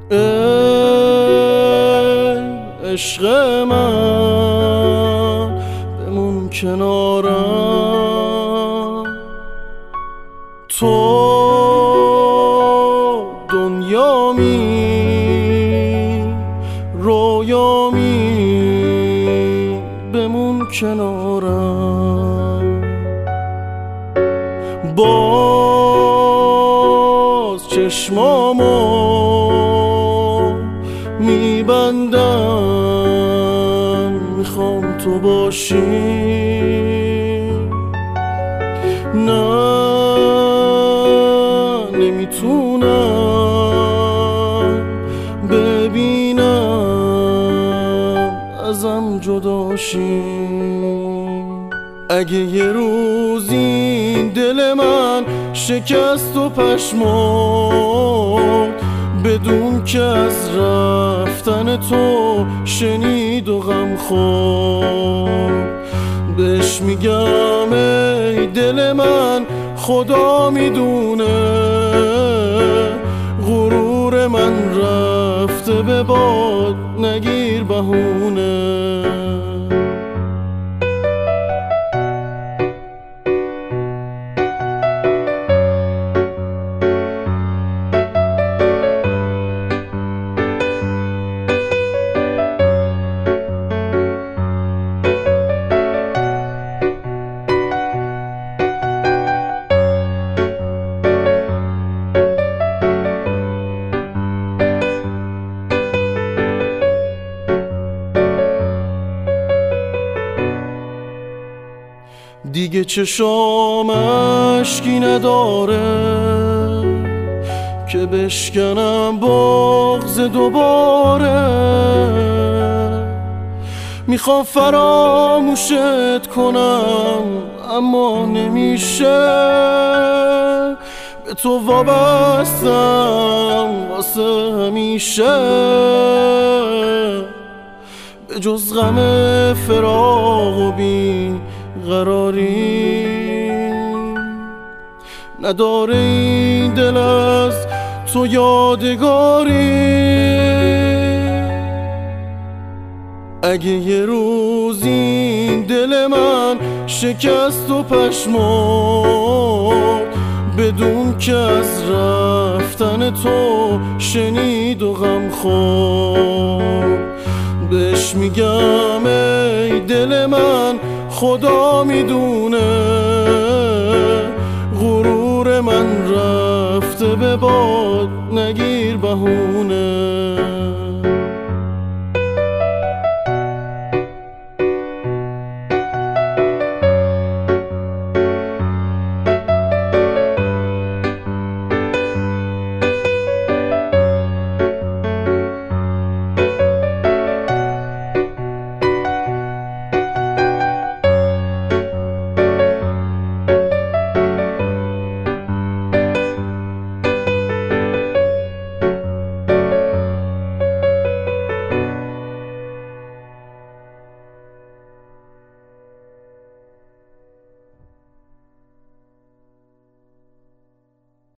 ای عشق من بمون کنارم، تو دنیامی رویامی بمون کنارم. باز چشمامو میبندم، میخوام تو باشی. نه نمیتونم ببینم ازم جداشی. اگه یه روز این دل من شکست و پشمرد، بدون که از رفتن تو شنید و غم خورد، بهش میگم ای دل من خدا میدونه غرور من رفته به باد، نگیر بهونه. دیگه چشام اشکی نداره که بشکنم بغض دوباره. میخوام فراموشت کنم اما نمیشه، به تو وابستم واسه همیشه. به جز غم فراق و بی قراری نداره این دل از تو یادگاری. اگه یه روز این دل من شکست و پشمرد، بدون که از رفتن تو شنید و غم خورد، بهش میگم ای دل من خدا میدونه غرور من رفته به باد، نگیر بهونه.